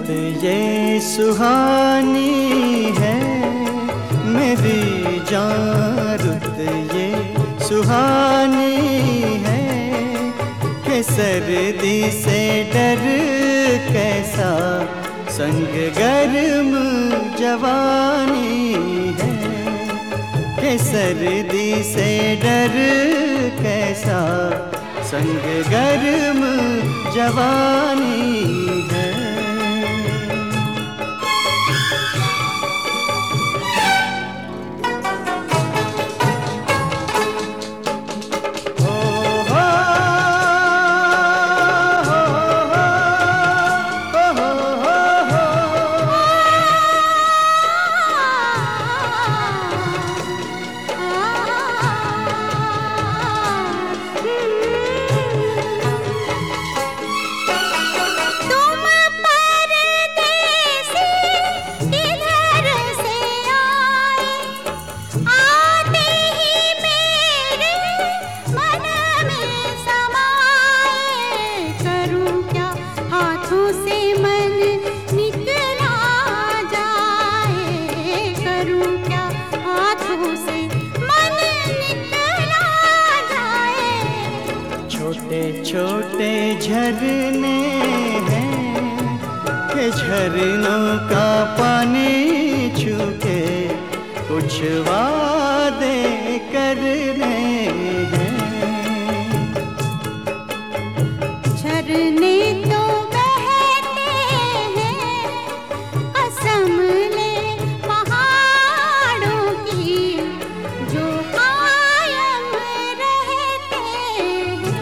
रुत ये सुहानी है मेरी जान, रुत ये सुहानी है कि सर्दी से डर कैसा संग गर्म जवानी है, कि सर्दी से डर कैसा संग गर्म जवानी है। छोटे छोटे झरने हैं कि झरनों का पानी छू के कुछ वादे करने हैं। झरने तो बहते हैं कसम ले पहाड़ों की, जो कायम रहते हैं।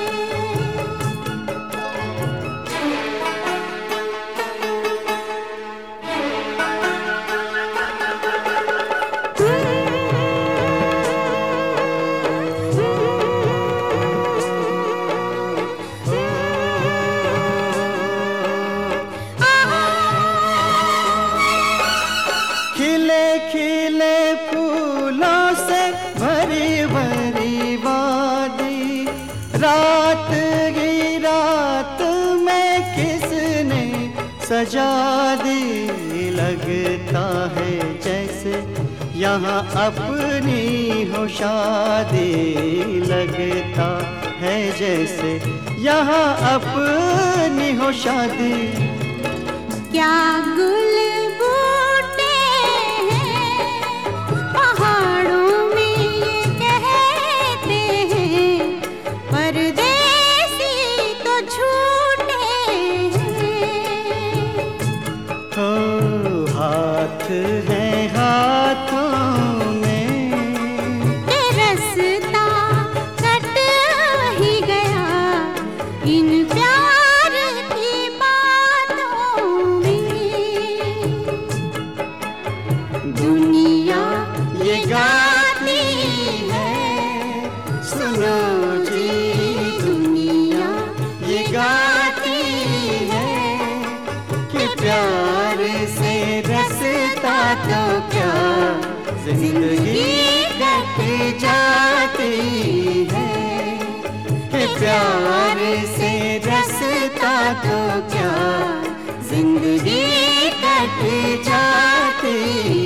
खिले खिले फूलों से भरी भरी वादी, रात की रात में किसने सजा दी, लगता है जैसे यहाँ अपनी हो शादी, लगता है जैसे यहाँ अपनी हो शादी। क्या गुल हाथ है हाथों में ये रास्ता कट ही गया इन प्यार की बातों में। दुनिया ये गाती है, सुनो जी दुनिया ये गाती है कि प्यार से रसता तो क्या जिंदगी कट जाती है, कि प्यार से रसता तो क्या जिंदगी कट जाती